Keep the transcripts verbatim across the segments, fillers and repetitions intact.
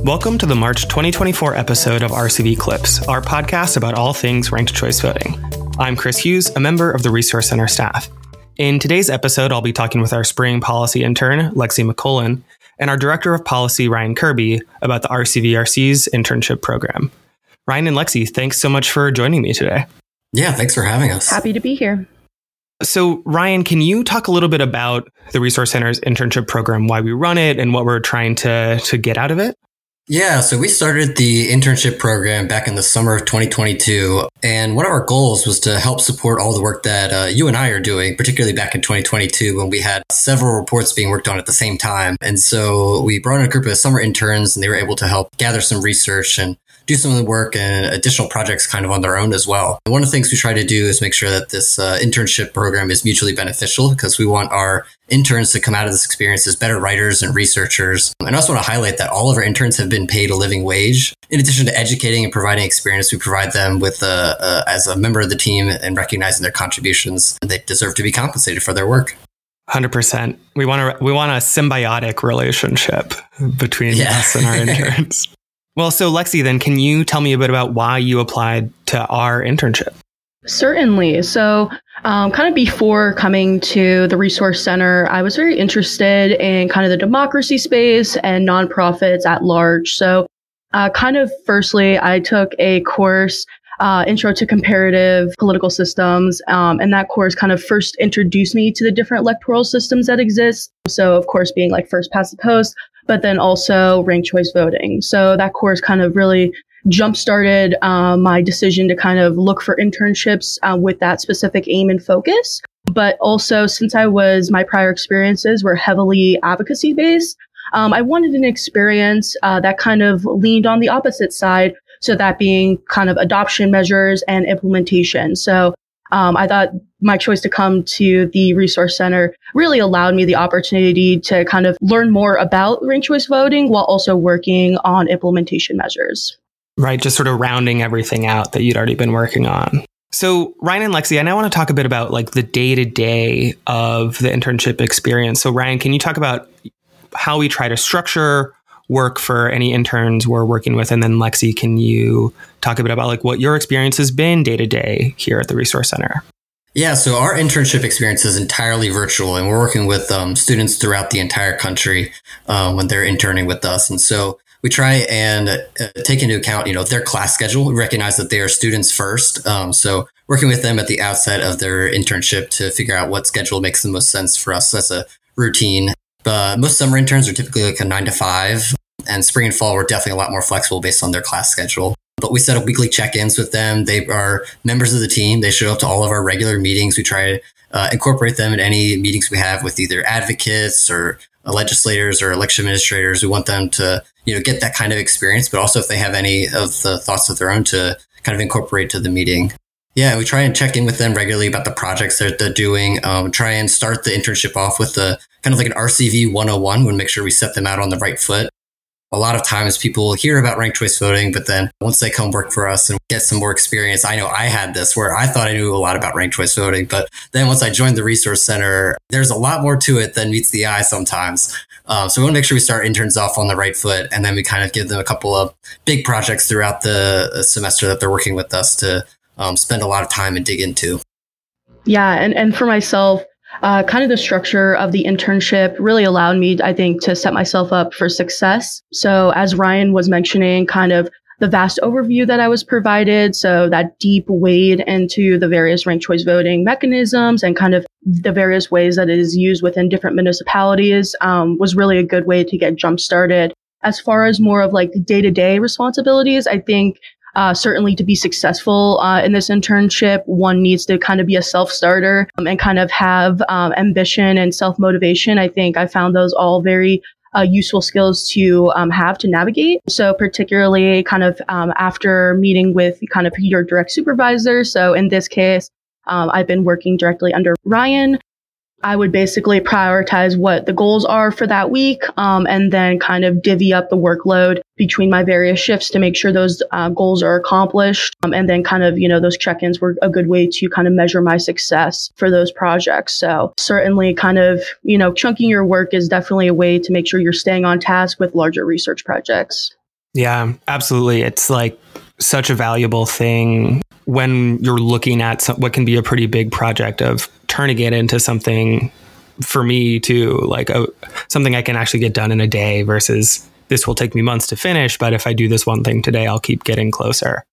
Welcome to the March twenty twenty-four episode of R C V Clips, our podcast about all things ranked choice voting. I'm Chris Hughes, a member of the Resource Center staff. In today's episode, I'll be talking with our spring policy intern, Lexi McCullen, and our director of policy, Ryan Kirby, about the R C V R C's internship program. Ryan and Lexi, thanks so much for joining me today. Yeah, thanks for having us. Happy to be here. So, Ryan, can you talk a little bit about the Resource Center's internship program, why we run it, and what we're trying to, to get out of it? Yeah, so we started the internship program back in the summer of twenty twenty-two, and one of our goals was to help support all the work that uh, you and I are doing, particularly back in twenty twenty-two when we had several reports being worked on at the same time. And so we brought in a group of summer interns, and they were able to help gather some research and do some of the work and additional projects kind of on their own as well. And one of the things we try to do is make sure that this uh, internship program is mutually beneficial, because we want our interns to come out of this experience as better writers and researchers. And I also want to highlight that all of our interns have been paid a living wage. In addition to educating and providing experience, we provide them with, uh, uh, as a member of the team, and recognizing their contributions. They deserve to be compensated for their work. one hundred percent. We want a, we want a symbiotic relationship between yeah. us and our interns. Well, so Lexi, then, can you tell me a bit about why you applied to our internship? Certainly. So um, kind of before coming to the Resource Center, I was very interested in kind of the democracy space and nonprofits at large. So uh, kind of firstly, I took a course, uh, Intro to Comparative Political Systems. Um, and that course kind of first introduced me to the different electoral systems that exist. So, of course, being like first past the post, but then also ranked choice voting. So that course kind of really jump-started uh, my decision to kind of look for internships uh, with that specific aim and focus. But also, since I was, my prior experiences were heavily advocacy-based, um, I wanted an experience uh, that kind of leaned on the opposite side, so that being kind of adoption measures and implementation. So Um, I thought my choice to come to the Resource Center really allowed me the opportunity to kind of learn more about ranked choice voting while also working on implementation measures. Right, just sort of rounding everything out that you'd already been working on. So Ryan and Lexi, I now want to talk a bit about like the day-to-day of the internship experience. So Ryan, can you talk about how we try to structure work for any interns we're working with? And then Lexi, can you talk a bit about like what your experience has been day to day here at the Resource Center? Yeah, so our internship experience is entirely virtual, and we're working with um, students throughout the entire country um, when they're interning with us. And so we try and uh, take into account, you know, their class schedule. We recognize that they are students first. Um, so working with them at the outset of their internship to figure out what schedule makes the most sense for us as a routine. But most summer interns are typically like a nine to five. And spring and fall were definitely a lot more flexible based on their class schedule. But we set up weekly check-ins with them. They are members of the team. They show up to all of our regular meetings. We try to uh, incorporate them in any meetings we have with either advocates or uh, legislators or election administrators. We want them to, you know, get that kind of experience, but also if they have any of the thoughts of their own, to kind of incorporate to the meeting. Yeah, we try and check in with them regularly about the projects that they're doing. Um, try and start the internship off with a kind of like an R C V one oh one. We make sure we set them out on the right foot. A lot of times people hear about ranked choice voting, but then once they come work for us and get some more experience, I know I had this where I thought I knew a lot about ranked choice voting, but then once I joined the Resource Center, there's a lot more to it than meets the eye sometimes. Um, so we want to make sure we start interns off on the right foot, and then we kind of give them a couple of big projects throughout the semester that they're working with us to um, spend a lot of time and dig into. Yeah, and, and for myself, Uh, kind of the structure of the internship really allowed me, I think, to set myself up for success. So as Ryan was mentioning, kind of the vast overview that I was provided, so that deep wade into the various ranked choice voting mechanisms and kind of the various ways that it is used within different municipalities um, was really a good way to get jump started. As far as more of like the day-to-day responsibilities, I think Uh, certainly to be successful uh, in this internship, one needs to kind of be a self-starter um, and kind of have um, ambition and self-motivation. I think I found those all very uh, useful skills to um, have to navigate. So particularly kind of um, after meeting with kind of your direct supervisor. So in this case, um, I've been working directly under Ryan. I would basically prioritize what the goals are for that week, um, and then kind of divvy up the workload between my various shifts to make sure those uh, goals are accomplished. Um, and then kind of, you know, those check-ins were a good way to kind of measure my success for those projects. So certainly kind of, you know, chunking your work is definitely a way to make sure you're staying on task with larger research projects. Yeah, absolutely. It's like such a valuable thing when you're looking at some, what can be a pretty big project of turning it into something, for me too, like a, something I can actually get done in a day versus this will take me months to finish. But if I do this one thing today, I'll keep getting closer.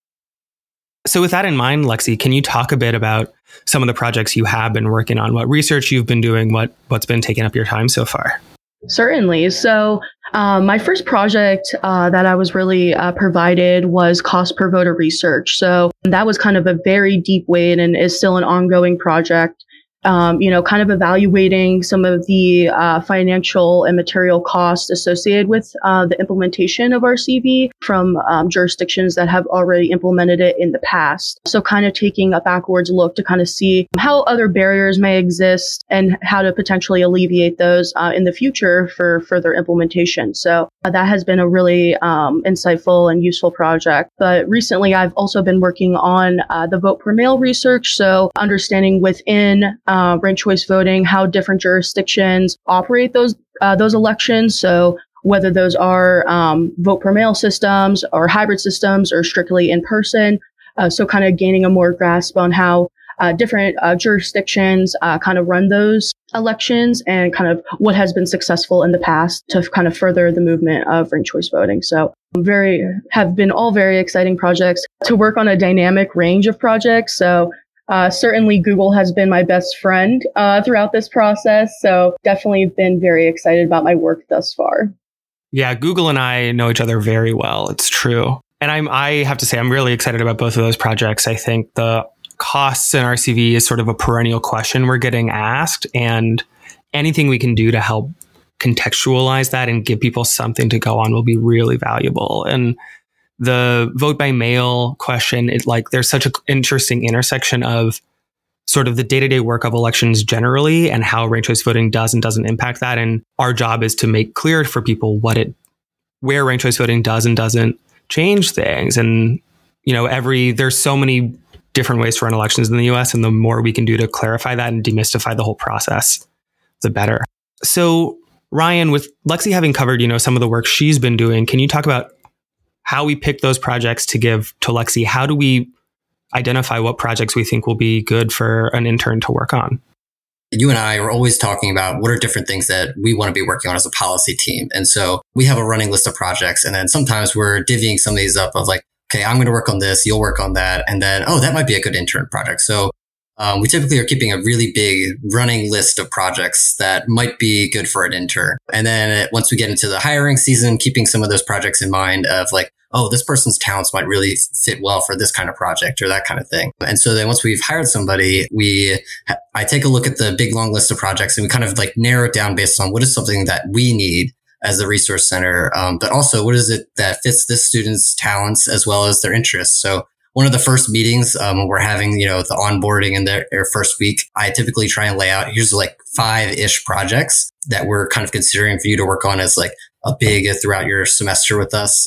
So with that in mind, Lexi, can you talk a bit about some of the projects you have been working on, what research you've been doing, what, what's been taking up your time so far? Certainly. So um, my first project uh, that I was really uh, provided was cost per voter research. So that was kind of a very deep weight and is still an ongoing project. Um, you know, kind of evaluating some of the uh, financial and material costs associated with uh, the implementation of R C V from um, jurisdictions that have already implemented it in the past. So kind of taking a backwards look to kind of see how other barriers may exist and how to potentially alleviate those uh, in the future for further implementation. So uh, that has been a really um, insightful and useful project. But recently, I've also been working on uh, the vote per mail research. So understanding within Uh, ranked choice voting, how different jurisdictions operate those uh, those elections. So whether those are um, vote per mail systems or hybrid systems or strictly in person. Uh, so kind of gaining a more grasp on how uh, different uh, jurisdictions uh, kind of run those elections and kind of what has been successful in the past to kind of further the movement of ranked choice voting. So very have been all very exciting projects to work on a dynamic range of projects. So Uh, certainly, Google has been my best friend uh, throughout this process. So definitely been very excited about my work thus far. Yeah, Google and I know each other very well. It's true. And I'm, I have to say, I'm really excited about both of those projects. I think the costs in R C V is sort of a perennial question we're getting asked. And anything we can do to help contextualize that and give people something to go on will be really valuable. And the vote by mail question, it like there's such an interesting intersection of sort of the day-to-day work of elections generally and how ranked choice voting does and doesn't impact that. And our job is to make clear for people what it, where ranked choice voting does and doesn't change things. And, you know, every, there's so many different ways to run elections in the U S, and the more we can do to clarify that and demystify the whole process, the better. So Ryan, with Lexi having covered, you know, some of the work she's been doing, can you talk about how we pick those projects to give to Lexi? How do we identify what projects we think will be good for an intern to work on? You and I are always talking about what are different things that we want to be working on as a policy team. And so we have a running list of projects. And then sometimes we're divvying some of these up of like, okay, I'm going to work on this, you'll work on that. And then, oh, that might be a good intern project. So um, we typically are keeping a really big running list of projects that might be good for an intern. And then once we get into the hiring season, keeping some of those projects in mind of like, oh, this person's talents might really fit well for this kind of project or that kind of thing. And so then once we've hired somebody, we, I take a look at the big long list of projects and we kind of like narrow it down based on what is something that we need as the resource center. Um, but also what is it that fits this student's talents as well as their interests? So one of the first meetings, um, when we're having, you know, the onboarding in their, their first week, I typically try and lay out, here's like five-ish projects that we're kind of considering for you to work on as like a big throughout your semester with us.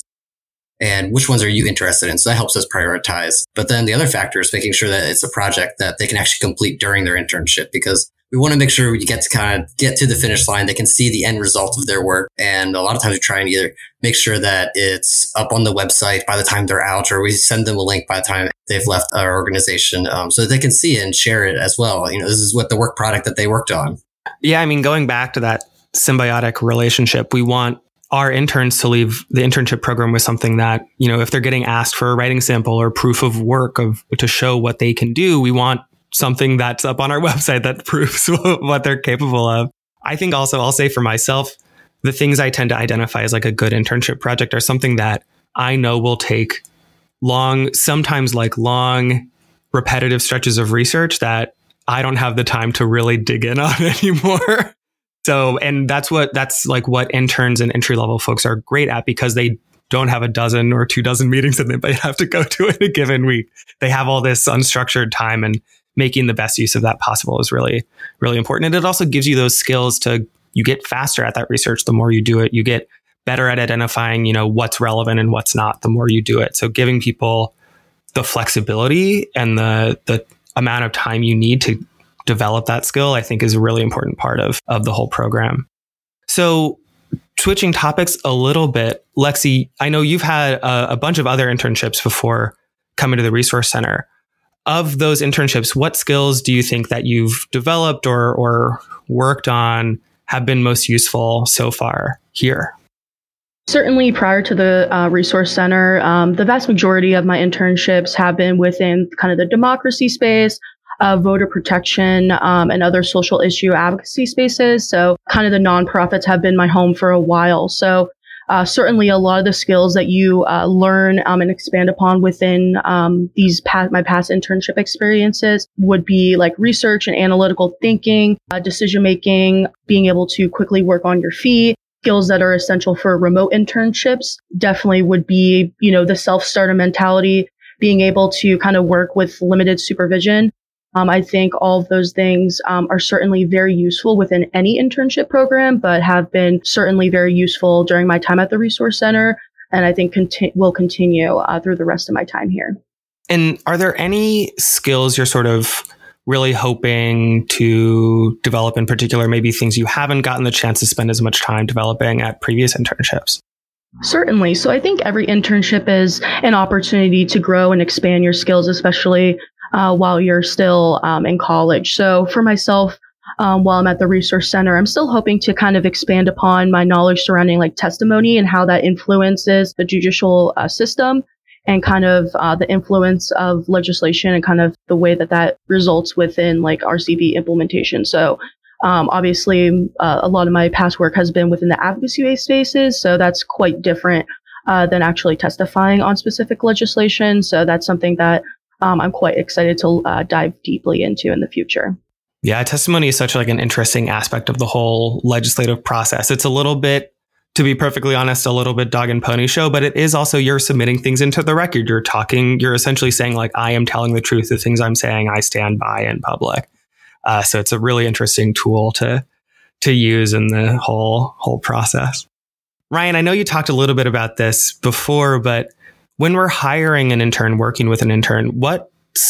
And which ones are you interested in? So that helps us prioritize. But then the other factor is making sure that it's a project that they can actually complete during their internship, because we want to make sure we get to kind of get to the finish line. They can see the end result of their work. And a lot of times we try and either make sure that it's up on the website by the time they're out, or we send them a link by the time they've left our organization, um, so that they can see it and share it as well. You know, this is what the work product that they worked on. Yeah. I mean, going back to that symbiotic relationship, we want our interns to leave the internship program with something that, you know, if they're getting asked for a writing sample or proof of work of to show what they can do, we want something that's up on our website that proves what they're capable of. I think also I'll say for myself, the things I tend to identify as like a good internship project are something that I know will take long, sometimes like long, repetitive stretches of research that I don't have the time to really dig in on anymore. So, and that's what, that's like what interns and entry level folks are great at, because they don't have a dozen or two dozen meetings that they might have to go to in a given week. They have all this unstructured time, and making the best use of that possible is really, really important. And it also gives you those skills to, you get faster at that research. The more you do it, you get better at identifying, you know, what's relevant and what's not, the more you do it. So giving people the flexibility and the, the amount of time you need to develop that skill, I think is a really important part of, of the whole program. So switching topics a little bit, Lexi, I know you've had a, a bunch of other internships before coming to the Resource Center. Of those internships, what skills do you think that you've developed or, or worked on have been most useful so far here? Certainly prior to the uh, Resource Center, um, the vast majority of my internships have been within kind of the democracy space, uh, voter protection, um, and other social issue advocacy spaces. So kind of the nonprofits have been my home for a while. So uh, certainly a lot of the skills that you uh, learn um, and expand upon within um, these past, my past internship experiences would be like research and analytical thinking, uh, decision making, being able to quickly work on your feet. Skills that are essential for remote internships definitely would be, you know, the self-starter mentality, being able to kind of work with limited supervision. Um, I think all of those things um, are certainly very useful within any internship program, but have been certainly very useful during my time at the Resource Center, and I think conti- will continue uh, through the rest of my time here. And are there any skills you're sort of really hoping to develop in particular, maybe things you haven't gotten the chance to spend as much time developing at previous internships? Certainly. So I think every internship is an opportunity to grow and expand your skills, especially uh, while you're still um, in college. So for myself, um, while I'm at the Resource Center, I'm still hoping to kind of expand upon my knowledge surrounding like testimony and how that influences the judicial uh, system, and kind of uh, the influence of legislation and kind of the way that that results within like R C V implementation. So um, obviously, uh, a lot of my past work has been within the advocacy-based spaces, so that's quite different uh, than actually testifying on specific legislation. So that's something that um, I'm quite excited to uh, dive deeply into in the future. Yeah, testimony is such like an interesting aspect of the whole legislative process. It's a little bit, to be perfectly honest, a little bit dog and pony show, but it is also you're submitting things into the record. You're talking, you're essentially saying like, I am telling the truth. The things I'm saying, I stand by in public. Uh, so it's a really interesting tool to to use in the whole whole process. Ryan, I know you talked a little bit about this before, but when we're hiring an intern, working with an intern, what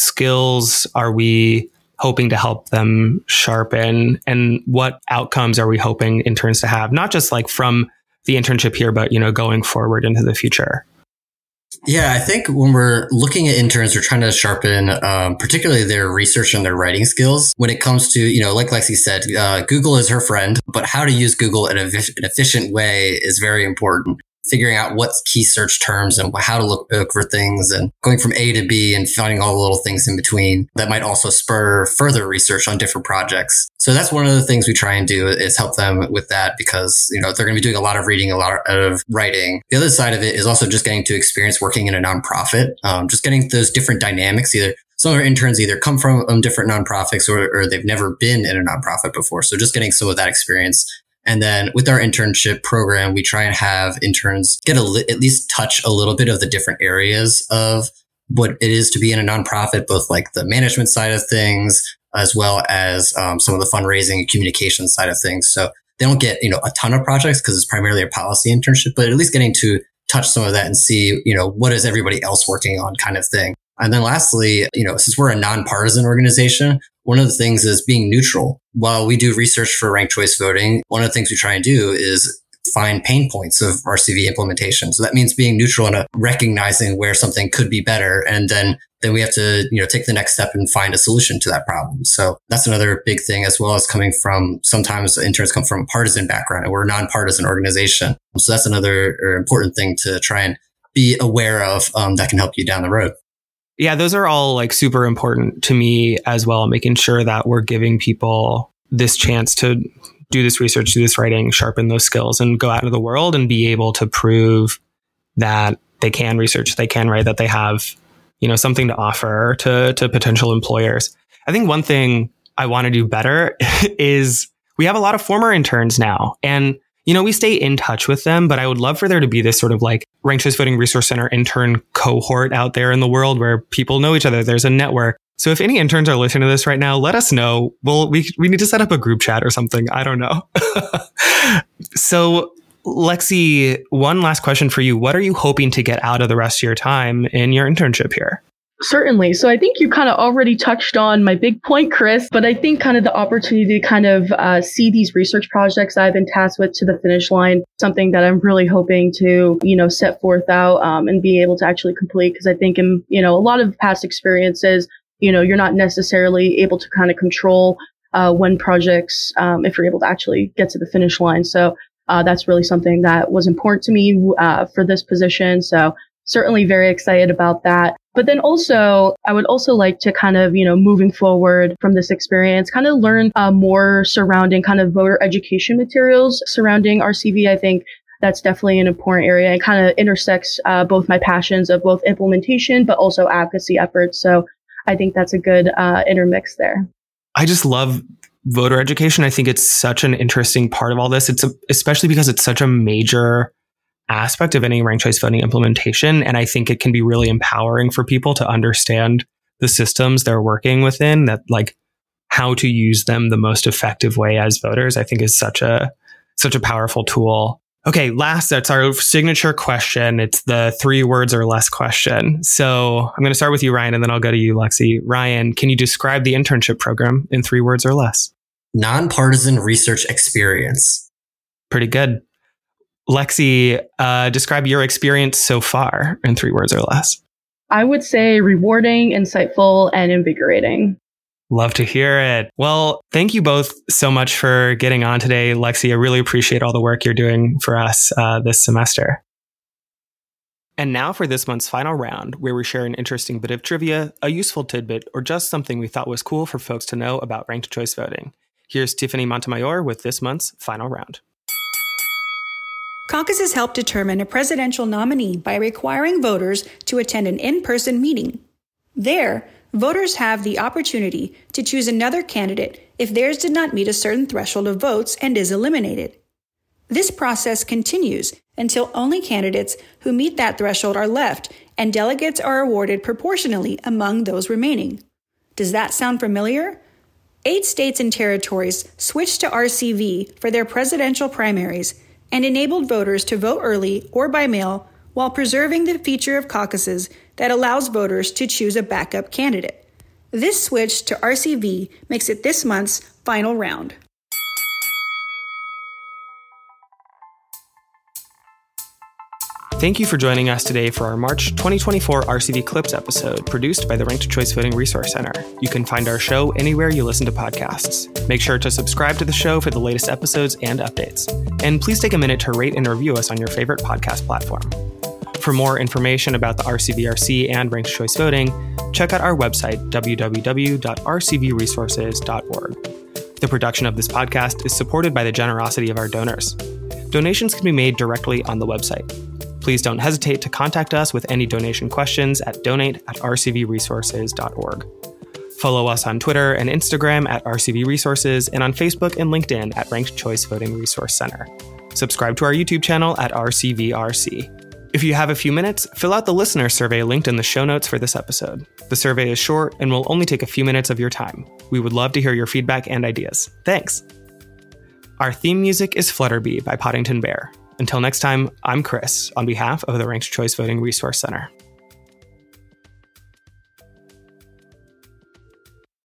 skills are we hoping to help them sharpen, and what outcomes are we hoping interns to have? Not just like from the internship here, but, you know, going forward into the future. Yeah, I think when we're looking at interns, we're trying to sharpen um, particularly their research and their writing skills. When it comes to, you know, like Lexi said, uh, Google is her friend, but how to use Google in a, an efficient way is very important. Figuring out what key search terms and how to look, look for things, and going from A to B and finding all the little things in between that might also spur further research on different projects. So that's one of the things we try and do, is help them with that, because, you know, they're going to be doing a lot of reading, a lot of writing. The other side of it is also just getting to experience working in a nonprofit, um, just getting those different dynamics. Either some of our interns either come from um, different nonprofits or, or they've never been in a nonprofit before. So just getting some of that experience. And then with our internship program, we try and have interns get a li- at least touch a little bit of the different areas of what it is to be in a nonprofit, both like the management side of things, as well as um, some of the fundraising and communication side of things. So they don't get, you know, a ton of projects because it's primarily a policy internship, but at least getting to touch some of that and see, you know, what is everybody else working on kind of thing. And then lastly, you know, since we're a nonpartisan organization, one of the things is being neutral. While we do research for ranked choice voting, one of the things we try and do is find pain points of R C V implementation. So that means being neutral and recognizing where something could be better. And then, then we have to, you know, take the next step and find a solution to that problem. So that's another big thing, as well as coming from, sometimes interns come from a partisan background, and we're a nonpartisan organization. So that's another important thing to try and be aware of um, that can help you down the road. Yeah, those are all like super important to me as well, making sure that we're giving people this chance to do this research, do this writing, sharpen those skills, and go out into the world and be able to prove that they can research, they can write, that they have, you know, something to offer to, to potential employers. I think one thing I want to do better is we have a lot of former interns now, and you know, we stay in touch with them, but I would love for there to be this sort of like Ranked Choice Voting Resource Center intern cohort out there in the world where people know each other. There's a network. So if any interns are listening to this right now, let us know. Well, we we need to set up a group chat or something. I don't know. So Lexi, one last question for you. What are you hoping to get out of the rest of your time in your internship here? Certainly. So I think you kind of already touched on my big point, Chris, but I think kind of the opportunity to kind of uh, see these research projects I've been tasked with to the finish line, something that I'm really hoping to, you know, set forth out um, and be able to actually complete. Because I think in, you know, a lot of past experiences, you know, you're not necessarily able to kind of control uh, when projects, um, if you're able to actually get to the finish line. So uh, that's really something that was important to me uh, for this position. So certainly very excited about that. But then also, I would also like to kind of, you know, moving forward from this experience, kind of learn uh, more surrounding kind of voter education materials surrounding R C V. I think that's definitely an important area and kind of intersects uh, both my passions of both implementation, but also advocacy efforts. So I think that's a good uh, intermix there. I just love voter education. I think it's such an interesting part of all this. It's a, especially because it's such a major aspect of any ranked choice voting implementation. And I think it can be really empowering for people to understand the systems they're working within, that like how to use them the most effective way as voters, I think is such a, such a powerful tool. Okay. Last, that's our signature question. It's the three words or less question. So I'm going to start with you, Ryan, and then I'll go to you, Lexi. Ryan, can you describe the internship program in three words or less? Nonpartisan research experience. Pretty good. Lexi, uh, describe your experience so far in three words or less. I would say rewarding, insightful, and invigorating. Love to hear it. Well, thank you both so much for getting on today. Lexi, I really appreciate all the work you're doing for us uh, this semester. And now for this month's final round, where we share an interesting bit of trivia, a useful tidbit, or just something we thought was cool for folks to know about ranked choice voting. Here's Tiffany Montemayor with this month's final round. Caucuses help determine a presidential nominee by requiring voters to attend an in-person meeting. There, voters have the opportunity to choose another candidate if theirs did not meet a certain threshold of votes and is eliminated. This process continues until only candidates who meet that threshold are left and delegates are awarded proportionally among those remaining. Does that sound familiar? Eight states and territories switched to R C V for their presidential primaries and enabled voters to vote early or by mail while preserving the feature of caucuses that allows voters to choose a backup candidate. This switch to R C V makes it this month's final round. Thank you for joining us today for our March twenty twenty-four R C V Clips episode, produced by the Ranked Choice Voting Resource Center. You can find our show anywhere you listen to podcasts. Make sure to subscribe to the show for the latest episodes and updates. And please take a minute to rate and review us on your favorite podcast platform. For more information about the R C V R C and Ranked Choice Voting, check out our website, w w w dot r c v resources dot org. The production of this podcast is supported by the generosity of our donors. Donations can be made directly on the website. Please don't hesitate to contact us with any donation questions at donate at r c v resources dot org. Follow us on Twitter and Instagram at R C V Resources and on Facebook and LinkedIn at Ranked Choice Voting Resource Center. Subscribe to our YouTube channel at R C V R C. If you have a few minutes, fill out the listener survey linked in the show notes for this episode. The survey is short and will only take a few minutes of your time. We would love to hear your feedback and ideas. Thanks! Our theme music is Flutterbee by Poddington Bear. Until next time, I'm Chris, on behalf of the Ranked Choice Voting Resource Center.